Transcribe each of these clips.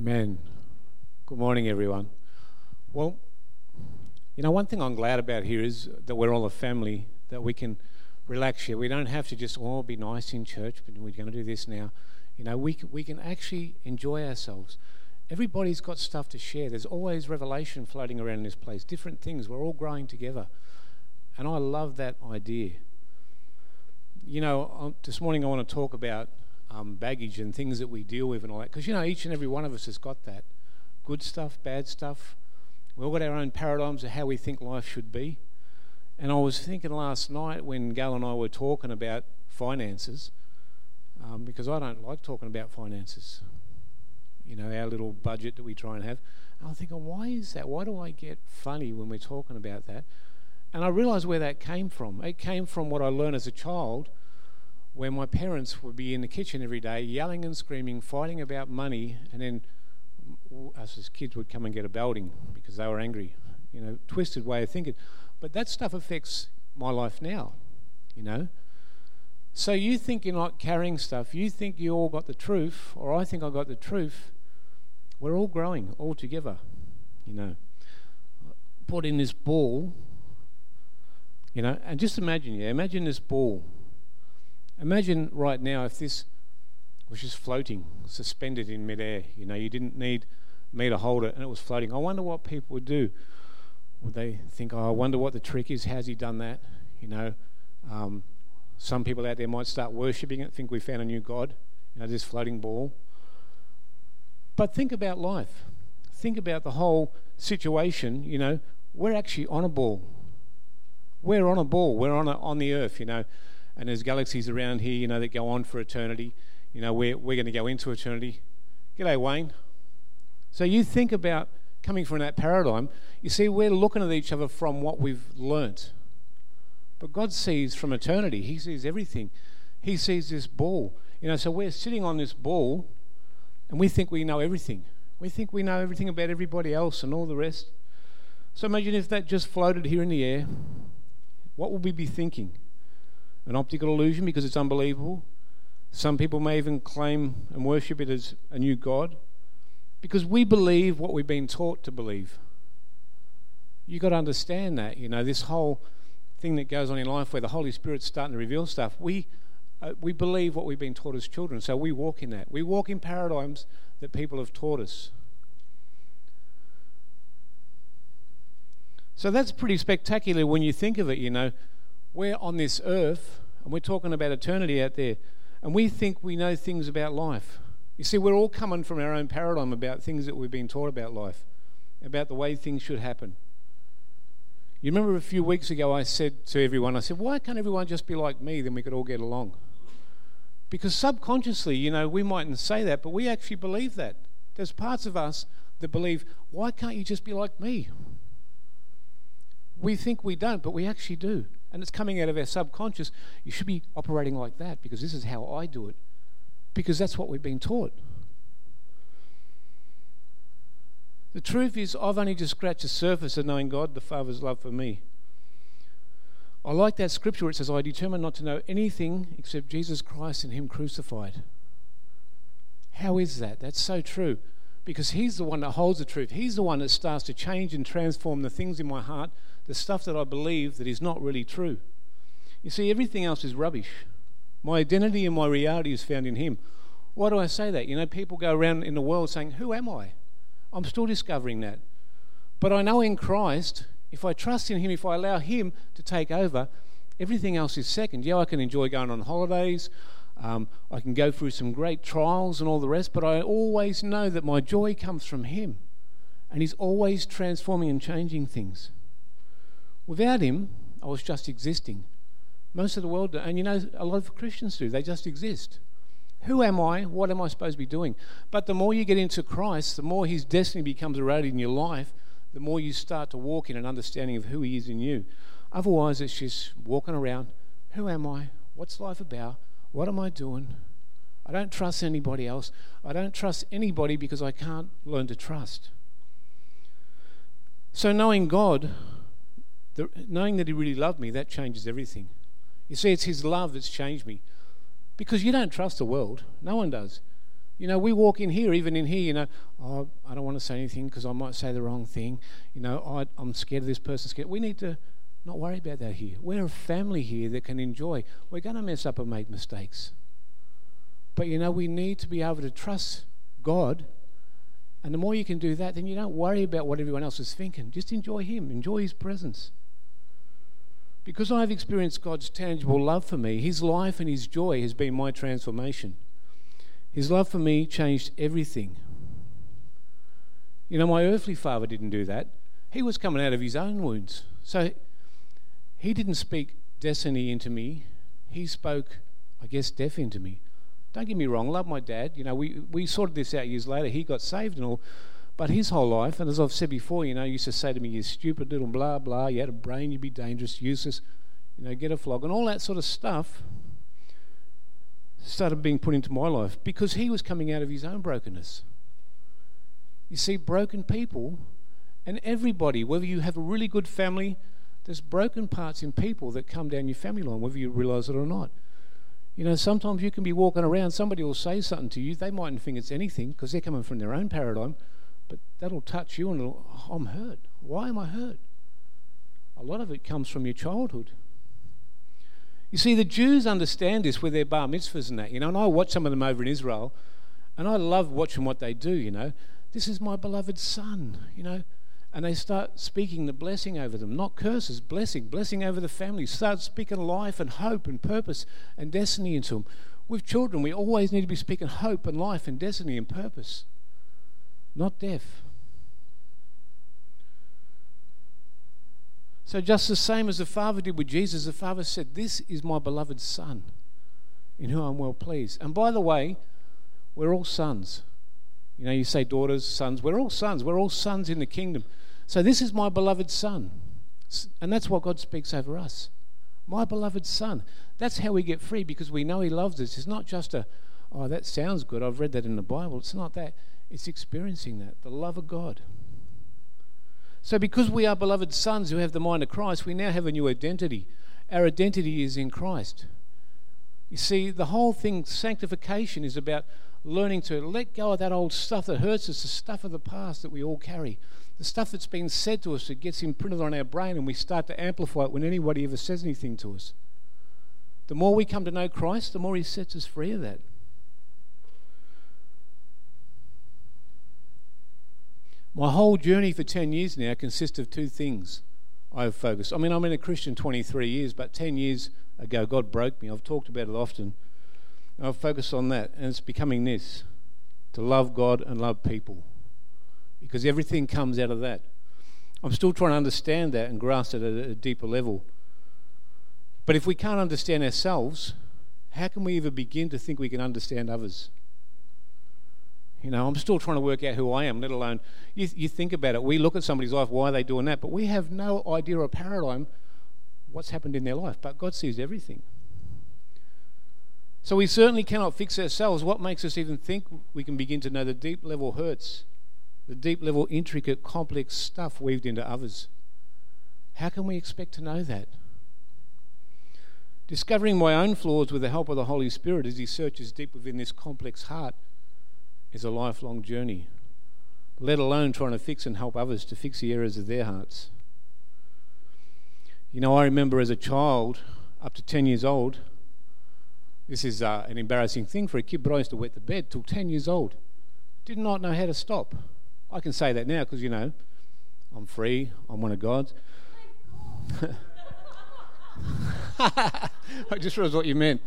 Amen. Good morning, everyone. Well, one thing I'm glad about here is that we're all a family, that we can relax here. We don't have to just, be nice in church, but we're going to do this now. We can actually enjoy ourselves. Everybody's got stuff to share. There's always revelation floating around in this place, different things. We're all growing together. And I love that idea. This morning I want to talk about baggage and things that we deal with and all that, because each and every one of us has got that. Good stuff, bad stuff. We've all got our own paradigms of how we think life should be. And I was thinking last night when Gal and I were talking about finances, because I don't like talking about finances, our little budget that we try and have. And I'm thinking, why is that? Why do I get funny when we're talking about that? And I realised where that came from. It came from what I learned as a child, where my parents would be in the kitchen every day yelling and screaming, fighting about money, and then us as kids would come and get a belting because they were angry. Twisted way of thinking. But that stuff affects my life now, So you think you're not carrying stuff, you think you all got the truth, or I think I got the truth. We're all growing, all together, Put in this ball, and just imagine this ball. Imagine right now if this was just floating, suspended in midair. You didn't need me to hold it, and it was floating. I wonder what people would do. Would they think, I wonder what the trick is? How's he done that? Some people out there might start worshipping it, think we found a new god, this floating ball. But think about life. Think about the whole situation. We're actually on a ball. We're on a ball. We're on the earth, and there's galaxies around here, that go on for eternity. We're going to go into eternity. G'day, Wayne. So you think about coming from that paradigm. You see, we're looking at each other from what we've learnt. But God sees from eternity. He sees everything. He sees this ball. So we're sitting on this ball, and we think we know everything. We think we know everything about everybody else and all the rest. So imagine if that just floated here in the air. What would we be thinking? An optical illusion because it's unbelievable. Some people may even claim and worship it as a new god because we believe what we've been taught to believe. You've got to understand that, this whole thing that goes on in life where the Holy Spirit's starting to reveal stuff. We believe what we've been taught as children, so we walk in that. We walk in paradigms that people have taught us. So that's pretty spectacular when you think of it, We're on this earth, and we're talking about eternity out there, and we think we know things about life. You see, we're all coming from our own paradigm about things that we've been taught about life, about the way things should happen. You remember a few weeks ago I said to everyone, why can't everyone just be like me, then we could all get along? Because subconsciously, we mightn't say that, but we actually believe that. There's parts of us that believe, why can't you just be like me? We think we don't, but we actually do. And it's coming out of our subconscious. You should be operating like that because this is how I do it. Because that's what we've been taught. The truth is, I've only just scratched the surface of knowing God, the Father's love for me. I like that scripture where it says, I determined not to know anything except Jesus Christ and Him crucified. How is that? That's so true. Because He's the one that holds the truth. He's the one that starts to change and transform the things in my heart, the stuff that I believe that is not really true. You see, everything else is rubbish. My identity and my reality is found in Him. Why do I say that? People go around in the world saying, who am I? I'm still discovering that. But I know in Christ, if I trust in Him, if I allow Him to take over, everything else is second. Yeah, I can enjoy going on holidays. I can go through some great trials and all the rest, but I always know that my joy comes from Him. And He's always transforming and changing things. Without Him, I was just existing. Most of the world do, and a lot of Christians do. They just exist. Who am I? What am I supposed to be doing? But the more you get into Christ, the more His destiny becomes eroded in your life, the more you start to walk in an understanding of who He is in you. Otherwise, it's just walking around. Who am I? What's life about? What am I doing? I don't trust anybody else. I don't trust anybody because I can't learn to trust. So knowing God, knowing that He really loved me, that changes everything. You see, it's His love that's changed me. Because you don't trust the world. No one does. You know, we walk in here, even in here, you know, oh, I don't want to say anything because I might say the wrong thing. You know, I'm scared of this person. Scared. We need to not worry about that here. We're a family here that can enjoy. We're going to mess up and make mistakes. But, you know, we need to be able to trust God. And the more you can do that, then you don't worry about what everyone else is thinking. Just enjoy Him. Enjoy His presence. Because I've experienced God's tangible love for me, His life and His joy has been my transformation. His love for me changed everything. You know, my earthly father didn't do that. He was coming out of his own wounds. So he didn't speak destiny into me. He spoke, I guess, death into me. Don't get me wrong, I love my dad. You know, we sorted this out years later. He got saved and all. But his whole life, and as I've said before, you know, he used to say to me, you stupid little blah, blah, you had a brain, you'd be dangerous, useless, you know, get a flog, and all that sort of stuff started being put into my life because he was coming out of his own brokenness. You see, broken people, and everybody, whether you have a really good family, there's broken parts in people that come down your family line, whether you realise it or not. You know, sometimes you can be walking around, somebody will say something to you, they mightn't think it's anything because they're coming from their own paradigm, but that'll touch you and I'm hurt. Why am I hurt? A lot of it comes from your childhood. You see, the Jews understand this with their bar mitzvahs and that, you know, and I watch some of them over in Israel, and I love watching what they do, you know. This is my beloved son, you know, and they start speaking the blessing over them, not curses, blessing over the family. Start speaking life and hope and purpose and destiny into them. With children, we always need to be speaking hope and life and destiny and purpose, not death. So just the same as the Father did with Jesus, the Father said, this is my beloved Son, in whom I'm well pleased. And by the way, we're all sons. You know, you say daughters, sons. We're all sons. We're all sons in the kingdom. So this is my beloved Son. And that's what God speaks over us. My beloved Son. That's how we get free, because we know He loves us. It's not just oh, that sounds good, I've read that in the Bible. It's not that. It's experiencing that, the love of God. So because we are beloved sons who have the mind of Christ, we now have a new identity. Our identity is in Christ. You see, the whole thing, sanctification, is about learning to let go of that old stuff that hurts us, the stuff of the past that we all carry, the stuff that's been said to us that gets imprinted on our brain, and we start to amplify it when anybody ever says anything to us. The more we come to know Christ, the more He sets us free of that. My whole journey for 10 years now consists of two things I've focused. I mean, I'm in a Christian 23 years, but 10 years ago, God broke me. I've talked about it often. I've focused on that, and it's becoming this, to love God and love people, because everything comes out of that. I'm still trying to understand that and grasp it at a deeper level. But if we can't understand ourselves, how can we ever begin to think we can understand others? You know, I'm still trying to work out who I am, let alone, you think about it, we look at somebody's life, why are they doing that? But we have no idea or paradigm what's happened in their life, but God sees everything. So we certainly cannot fix ourselves. What makes us even think we can begin to know the deep level hurts, the deep level intricate, complex stuff weaved into others? How can we expect to know that? Discovering my own flaws with the help of the Holy Spirit as He searches deep within this complex heart is a lifelong journey, let alone trying to fix and help others to fix the errors of their hearts. You know, I remember as a child, up to 10 years old, this is an embarrassing thing for a kid, but I used to wet the bed till 10 years old. Did not know how to stop. I can say that now because, you know, I'm free, I'm one of God's. I just realised what you meant.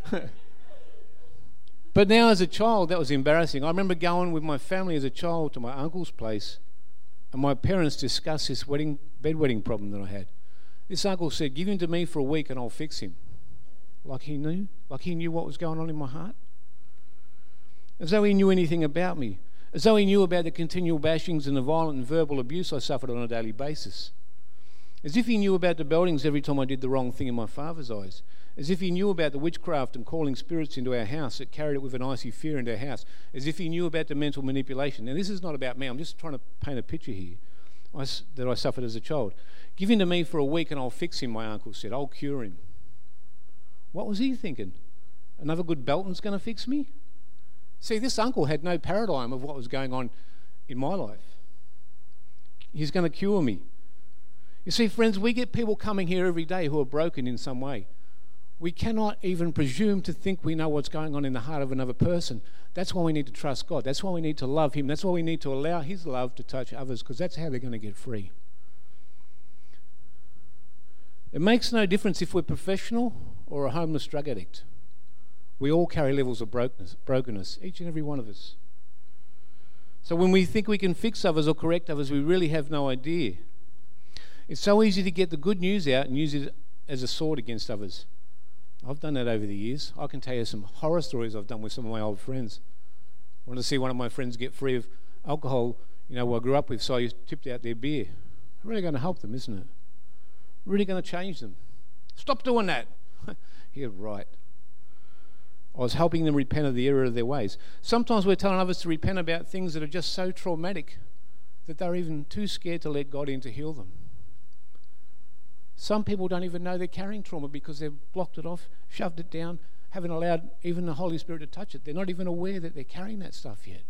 But now as a child, that was embarrassing. I remember going with my family as a child to my uncle's place, and my parents discussed this bedwetting problem that I had. This uncle said, give him to me for a week and I'll fix him. Like he knew what was going on in my heart. As though he knew anything about me. As though he knew about the continual bashings and the violent and verbal abuse I suffered on a daily basis. As if he knew about the beltings every time I did the wrong thing in my father's eyes. As if he knew about the witchcraft and calling spirits into our house that carried it with an icy fear into our house. As if he knew about the mental manipulation. Now this is not about me, I'm just trying to paint a picture here that I suffered as a child. Give him to me for a week and I'll fix him, my uncle said. I'll cure him. What was he thinking? Another good belting's going to fix me? See, this uncle had no paradigm of what was going on in my life. He's going to cure me. You see, friends, we get people coming here every day who are broken in some way. We cannot even presume to think we know what's going on in the heart of another person. That's why we need to trust God. That's why we need to love Him. That's why we need to allow His love to touch others, because that's how they're going to get free. It makes no difference if we're professional or a homeless drug addict. We all carry levels of brokenness, each and every one of us. So when we think we can fix others or correct others, we really have no idea. It's so easy to get the good news out and use it as a sword against others. I've done that over the years. I can tell you some horror stories I've done with some of my old friends. I wanted to see one of my friends get free of alcohol, who I grew up with, so I tipped out their beer. Really going to help them, isn't it? Really going to change them. Stop doing that. You're right. I was helping them repent of the error of their ways. Sometimes we're telling others to repent about things that are just so traumatic that they're even too scared to let God in to heal them. Some people don't even know they're carrying trauma because they've blocked it off, shoved it down, haven't allowed even the Holy Spirit to touch it. They're not even aware that they're carrying that stuff yet.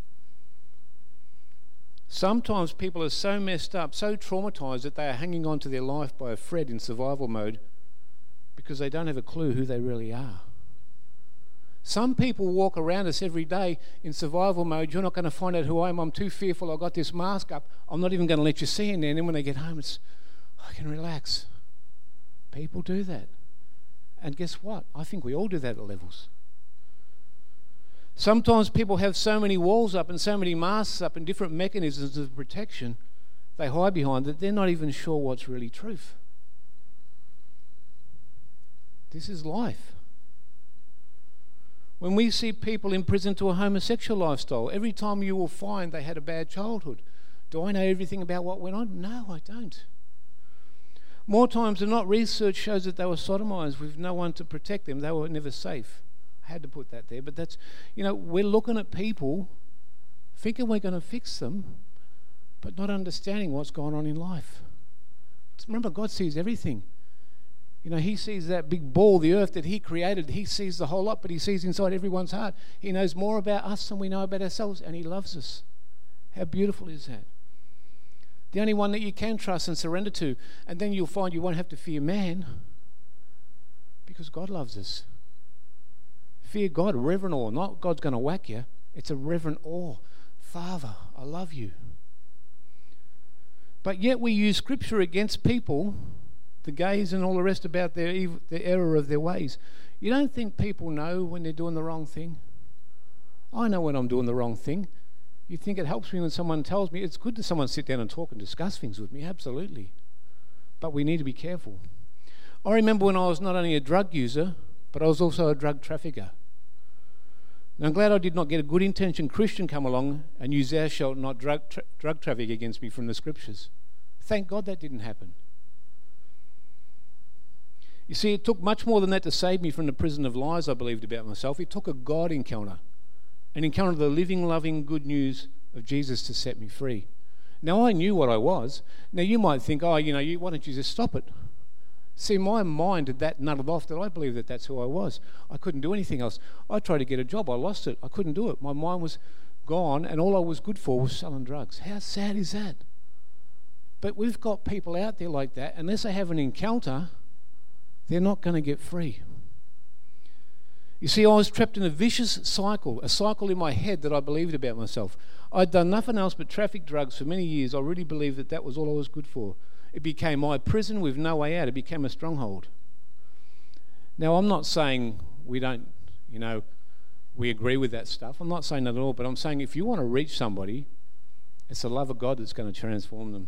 Sometimes people are so messed up, so traumatized that they are hanging on to their life by a thread in survival mode because they don't have a clue who they really are. Some people walk around us every day in survival mode. You're not going to find out who I am. I'm too fearful. I've got this mask up. I'm not even going to let you see in there. And then when they get home, I can relax. People do that. And guess what? I think we all do that at levels. Sometimes people have so many walls up and so many masks up and different mechanisms of protection they hide behind that they're not even sure what's really truth. This is life. When we see people in prison to a homosexual lifestyle, every time you will find they had a bad childhood. Do I know everything about what went on? No, I don't. More times than not, research shows that they were sodomized with no one to protect them. They were never safe. I had to put that there. But that's, we're looking at people thinking we're going to fix them, but not understanding what's going on in life. Remember, God sees everything. He sees that big ball, the earth that He created. He sees the whole lot, but He sees inside everyone's heart. He knows more about us than we know about ourselves, and He loves us. How beautiful is that? The only one that you can trust and surrender to. And then you'll find you won't have to fear man because God loves us. Fear God, reverent awe. Not God's going to whack you. It's a reverent awe. Father, I love you. But yet we use Scripture against people, the gays and all the rest, about the error of their ways. You don't think people know when they're doing the wrong thing? I know when I'm doing the wrong thing. You think it helps me when someone tells me? It's good to someone sit down and talk and discuss things with me, absolutely. But we need to be careful. I remember when I was not only a drug user, but I was also a drug trafficker. And I'm glad I did not get a good intention Christian come along and use thou shalt not drug traffic against me from the Scriptures. Thank God that didn't happen. You see, it took much more than that to save me from the prison of lies I believed about myself. It took a God encounter. An encounter of the living, loving good news of Jesus to set me free. Now, I knew what I was. Now, you might think, why don't you just stop it? See, my mind had that nutted off that I believed that that's who I was. I couldn't do anything else. I tried to get a job. I lost it. I couldn't do it. My mind was gone, and all I was good for was selling drugs. How sad is that? But we've got people out there like that. Unless they have an encounter, they're not going to get free. You see, I was trapped in a vicious cycle, a cycle in my head that I believed about myself. I'd done nothing else but traffic drugs for many years. I really believed that was all I was good for. It became my prison with no way out. It became a stronghold. Now, I'm not saying we don't, we agree with that stuff. I'm not saying that at all, but I'm saying if you want to reach somebody, it's the love of God that's going to transform them.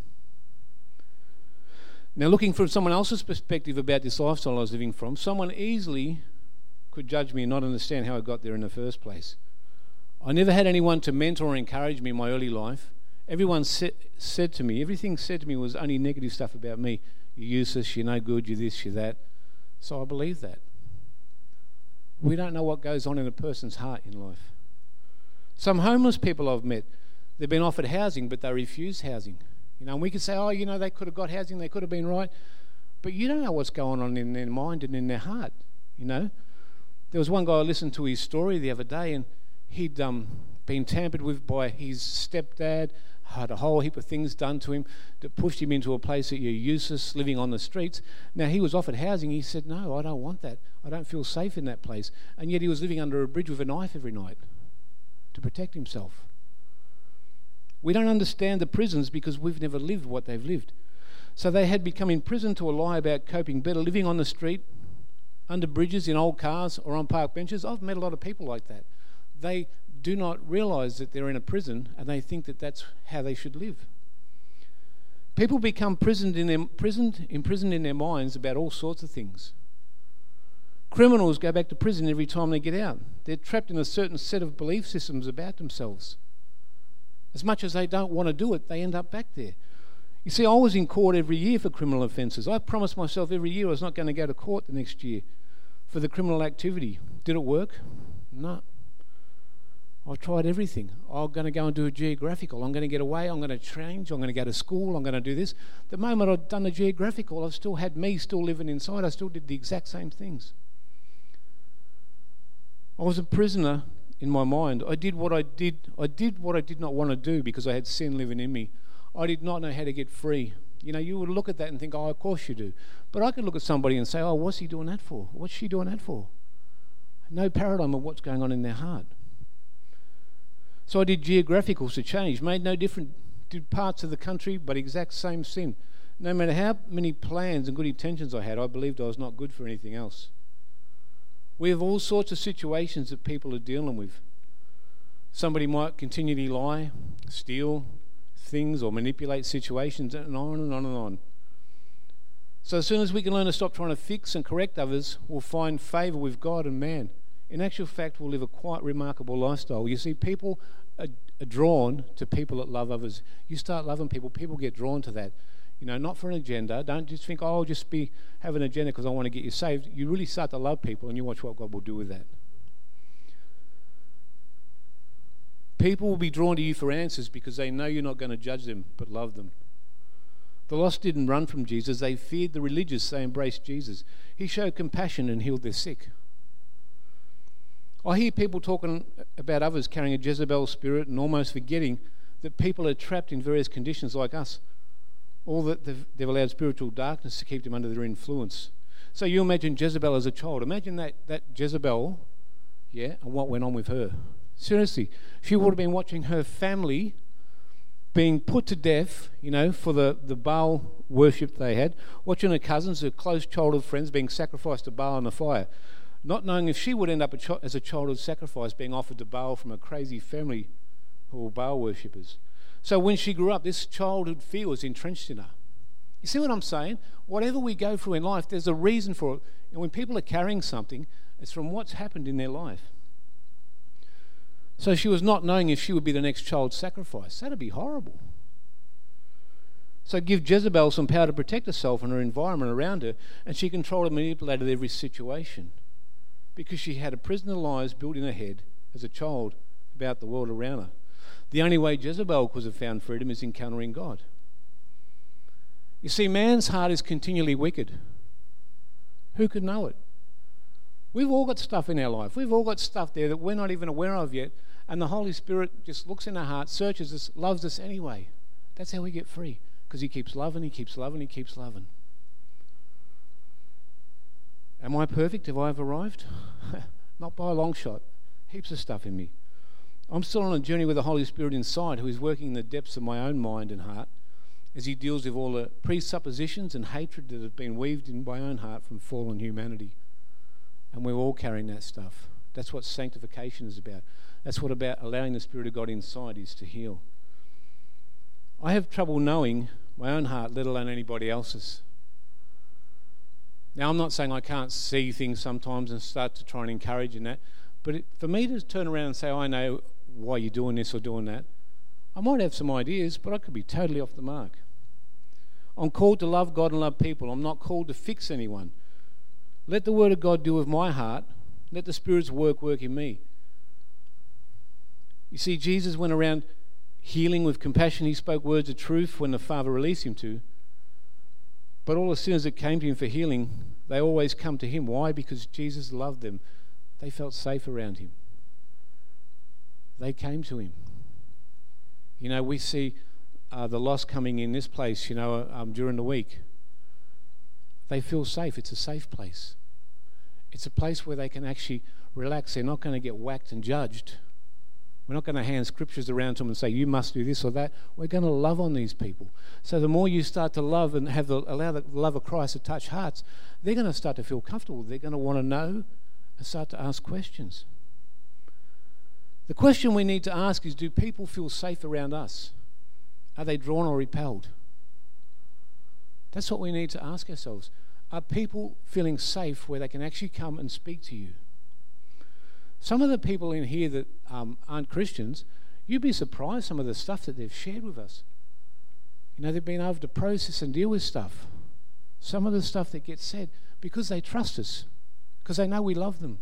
Now, looking from someone else's perspective about this lifestyle I was living from, someone easily could judge me and not understand how I got there in the first place. I never had anyone to mentor or encourage me in my early life. Everything said to me was only negative stuff about me. You're useless, you're no good, you're this, you're that. So I believed that. We don't know what goes on in a person's heart in life. Some homeless people I've met, they've been offered housing, but they refuse housing. And we could say, they could have got housing, they could have been right. But you don't know what's going on in their mind and in their heart, There was one guy I listened to his story the other day, and He'd been tampered with by his stepdad, had a whole heap of things done to him that pushed him into a place that you're useless, living on the streets. Now, he was offered housing. He said, no, I don't want that. I don't feel safe in that place. And yet he was living under a bridge with a knife every night to protect himself. We don't understand the prisons because we've never lived what they've lived. So they had become imprisoned to a lie about coping better, living on the street, under bridges, in old cars, or on park benches. I've met a lot of people like that. They do not realise that they're in a prison, and they think that that's how they should live. People become imprisoned in their minds about all sorts of things. Criminals go back to prison every time they get out. They're trapped in a certain set of belief systems about themselves. As much as they don't want to do it, they end up back there. You see, I was in court every year for criminal offences. I promised myself every year I was not going to go to court the next year for the criminal activity. Did it work? No. I tried everything. I'm going to go and do a geographical. I'm going to get away. I'm going to change. I'm going to go to school. I'm going to do this. The moment I'd done the geographical, I've still had me still living inside. I still did the exact same things. I was a prisoner in my mind. I did what I did not want to do because I had sin living in me. I did not know how to get free. You know, you would look at that and think, oh, of course you do. But I could look at somebody and say, oh, what's he doing that for? What's she doing that for? No paradigm of what's going on in their heart. So I did geographicals to change, made no difference, did parts of the country, but exact same sin. No matter how many plans and good intentions I had, I believed I was not good for anything else. We have all sorts of situations that people are dealing with. Somebody might continually lie, steal things, or manipulate situations, and on and on and on. So as soon as we can learn to stop trying to fix and correct others, we'll find favour with God and man. In actual fact, we'll live a quite remarkable lifestyle. You see, people are drawn to people that love others. You start loving people, people get drawn to that. You know, not for an agenda. Don't just think, oh, I'll just have an agenda because I want to get you saved. You really start to love people, and you watch what God will do with that. People will be drawn to you for answers because they know you're not going to judge them, but love them. The lost didn't run from Jesus. They feared the religious. They embraced Jesus. He showed compassion and healed their sick. I hear people talking about others carrying a Jezebel spirit and almost forgetting that people are trapped in various conditions like us, or that they've allowed spiritual darkness to keep them under their influence. So you imagine Jezebel as a child. Imagine that Jezebel, and what went on with her. Seriously, she would have been watching her family being put to death, for the Baal worship they had, watching her cousins, her close childhood friends being sacrificed to Baal in the fire, not knowing if she would end up as a childhood sacrifice being offered to Baal from a crazy family who were Baal worshippers. So when she grew up, this childhood fear was entrenched in her. You see what I'm saying? Whatever we go through in life, there's a reason for it. And when people are carrying something, it's from what's happened in their life. So she was not knowing if she would be the next child sacrifice. That'd be horrible. So give Jezebel some power to protect herself and her environment around her, and she controlled and manipulated every situation because she had a prison of lies built in her head as a child about the world around her. The only way Jezebel could have found freedom is encountering God. You see, man's heart is continually wicked. Who could know it? We've all got stuff in our life. We've all got stuff there that we're not even aware of yet, and the Holy Spirit just looks in our heart, searches us, loves us anyway. That's how we get free, because he keeps loving, he keeps loving, he keeps loving. Am I perfect? Have I arrived? Not by a long shot. Heaps of stuff in me. I'm still on a journey with the Holy Spirit inside, who is working in the depths of my own mind and heart as he deals with all the presuppositions and hatred that have been weaved in my own heart from fallen humanity. And we're all carrying that stuff. That's what sanctification is about. That's what about allowing the Spirit of God inside is to heal. I have trouble knowing my own heart, let alone anybody else's. Now, I'm not saying I can't see things sometimes and start to try and encourage in that, but for me to turn around and say, I know why you're doing this or doing that, I might have some ideas, but I could be totally off the mark. I'm called to love God and love people. I'm not called to fix anyone. Let the Word of God deal with my heart. Let the Spirit's work in me. You see, Jesus went around healing with compassion. He spoke words of truth when the Father released him to. But all the sinners that came to him for healing, they always come to him. Why? Because Jesus loved them. They felt safe around him. they came to him. You know, we see the lost coming in this place, during the week. They feel safe. It's a safe place. It's a place where they can actually relax. They're not going to get whacked and judged. We're not going to hand scriptures around to them and say, you must do this or that. We're going to love on these people. So the more you start to love and allow the love of Christ to touch hearts, they're going to start to feel comfortable. They're going to want to know and start to ask questions. The question we need to ask is, do people feel safe around us? Are they drawn or repelled? That's what we need to ask ourselves. Are people feeling safe where they can actually come and speak to you? Some of the people in here that aren't Christians, you'd be surprised some of the stuff that they've shared with us. They've been able to process and deal with stuff. Some of the stuff that gets said because they trust us, because they know we love them.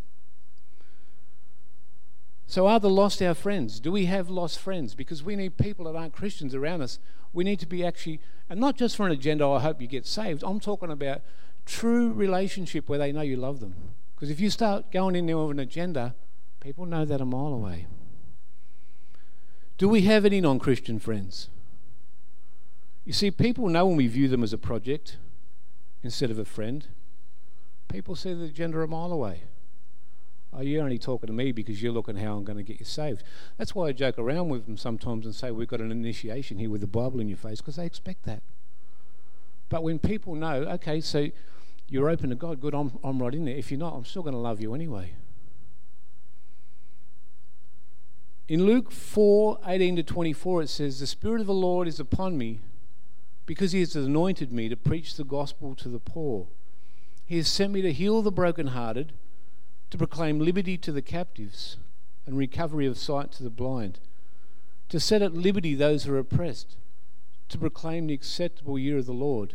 So are the lost our friends? Do we have lost friends? Because we need people that aren't Christians around us. We need to be actually, and not just for an agenda, I hope you get saved. I'm talking about true relationship where they know you love them. Because if you start going in there with an agenda, people know that a mile away. Do we have any non-Christian friends? You see, people know when we view them as a project instead of a friend. People see the agenda a mile away. Oh, you're only talking to me because you're looking how I'm going to get you saved. That's why I joke around with them sometimes and say we've got an initiation here with the Bible in your face, because they expect that. But when people know, okay, so you're open to God, good, I'm right in there. If you're not, I'm still going to love you anyway. In Luke 4:18-24 it says, the Spirit of the Lord is upon me because he has anointed me to preach the gospel to the poor. He has sent me to heal the brokenhearted, to proclaim liberty to the captives and recovery of sight to the blind, to set at liberty those who are oppressed, to proclaim the acceptable year of the Lord.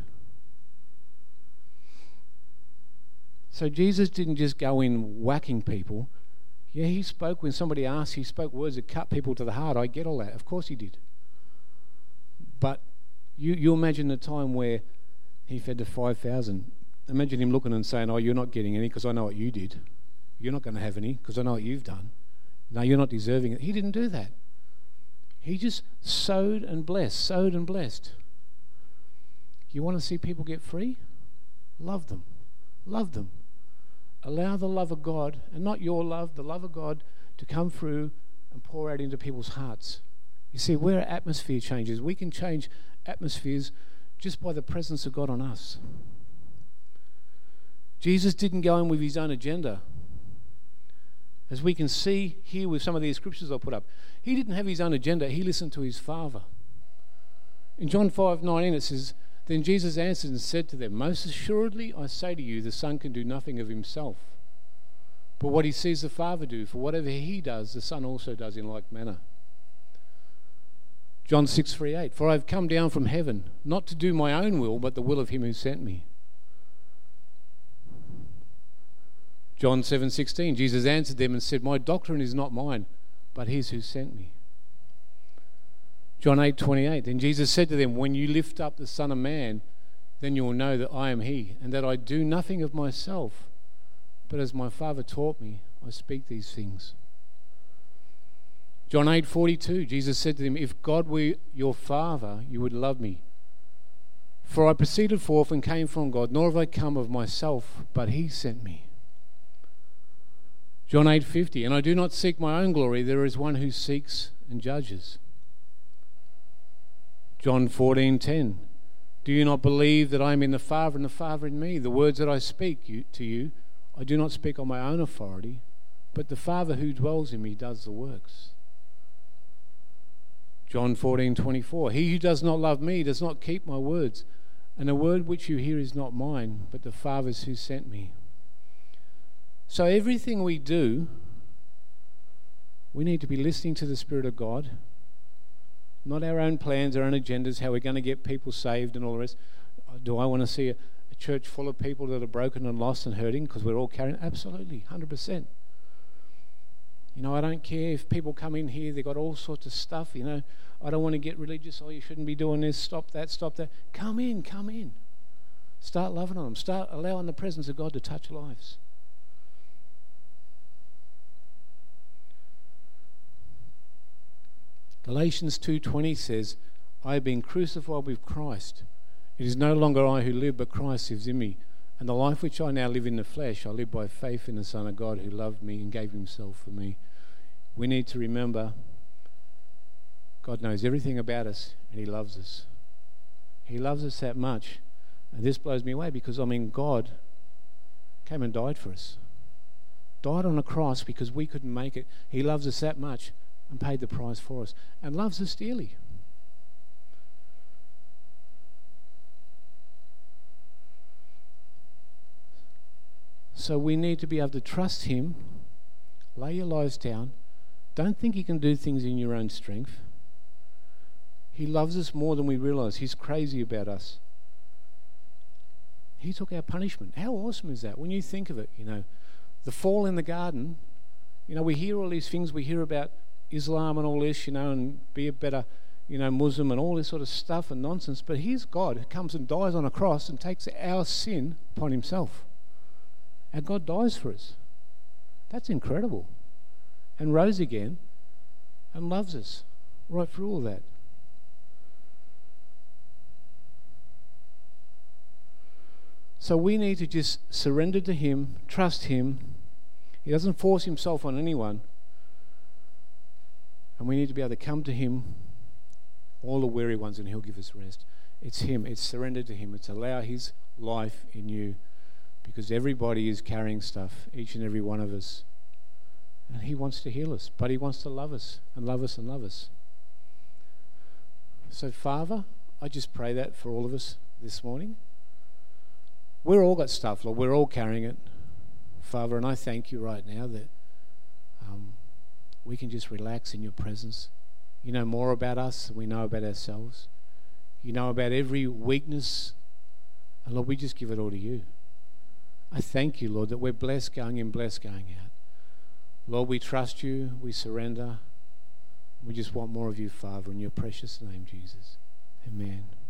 So Jesus didn't just go in whacking people. Yeah, he spoke when somebody asked, he spoke words that cut people to the heart. I get all that. Of course he did. But you imagine the time where he fed the 5,000. Imagine him looking and saying, oh, you're not getting any because I know what you did. You're not going to have any because I know what you've done. No, you're not deserving it. He didn't do that. He just sowed and blessed. You want to see people get free? Love them. Love them. Allow the love of God, and not your love, the love of God, to come through and pour out into people's hearts. You see, we're atmosphere changers. We can change atmospheres just by the presence of God on us. Jesus didn't go in with his own agenda. As we can see here with some of these scriptures I'll put up, he didn't have his own agenda. He listened to his Father. In John 5:19 it says, then Jesus answered and said to them, most assuredly I say to you, the Son can do nothing of himself, but what he sees the Father do, for whatever he does, the Son also does in like manner. John 6:38, for I have come down from heaven, not to do my own will, but the will of him who sent me. John 7:16, Jesus answered them and said, my doctrine is not mine, but his who sent me. John 8:28, then Jesus said to them, when you lift up the Son of Man, then you will know that I am he, and that I do nothing of myself, but as my Father taught me, I speak these things. John 8:42, Jesus said to them, if God were your Father, you would love me. For I proceeded forth and came from God, nor have I come of myself, but he sent me. John 8:50, and I do not seek my own glory, there is one who seeks and judges. John 14:10, do you not believe that I am in the Father and the Father in me? The words that I speak to you, I do not speak on my own authority, but the Father who dwells in me does the works. John 14:24, he who does not love me does not keep my words, and the word which you hear is not mine, but the Father's who sent me. So everything we do, we need to be listening to the Spirit of God, not our own plans, our own agendas, how we're going to get people saved and all the rest. Do I want to see a church full of people that are broken and lost and hurting because we're all carrying? Absolutely, 100%. I don't care if people come in here, they've got all sorts of stuff, I don't want to get religious. Oh, you shouldn't be doing this, stop that. Come in. Start loving on them. Start allowing the presence of God to touch lives. Galatians 2:20 says, I have been crucified with Christ. It is no longer I who live, but Christ lives in me. And the life which I now live in the flesh, I live by faith in the Son of God who loved me and gave himself for me. We need to remember God knows everything about us and he loves us. He loves us that much. And this blows me away because, God came and died for us. Died on a cross because we couldn't make it. He loves us that much and paid the price for us and loves us dearly. So we need to be able to trust him. Lay your lives down. Don't think you can do things in your own strength. He loves us more than we realise. He's crazy about us. He took our punishment. How awesome is that? When you think of it, the fall in the garden, we hear all these things. We hear about Islam and all this, and be a better, Muslim and all this sort of stuff and nonsense. But here's God who comes and dies on a cross and takes our sin upon himself. And God dies for us. That's incredible. And rose again and loves us right through all that. So we need to just surrender to him, trust him. He doesn't force himself on anyone. And we need to be able to come to him, all the weary ones, and he'll give us rest. It's him. It's surrender to him. It's allow his life in you. Because everybody is carrying stuff, each and every one of us. And he wants to heal us, but he wants to love us and love us and love us. So, Father, I just pray that for all of us this morning. We're all got stuff, Lord. We're all carrying it, Father, and I thank you right now that we can just relax in your presence. You know more about us than we know about ourselves. You know about every weakness, and Lord, we just give it all to you. I thank you, Lord, that we're blessed going in, blessed going out. Lord, we trust you, we surrender. We just want more of you, Father, in your precious name, Jesus. Amen.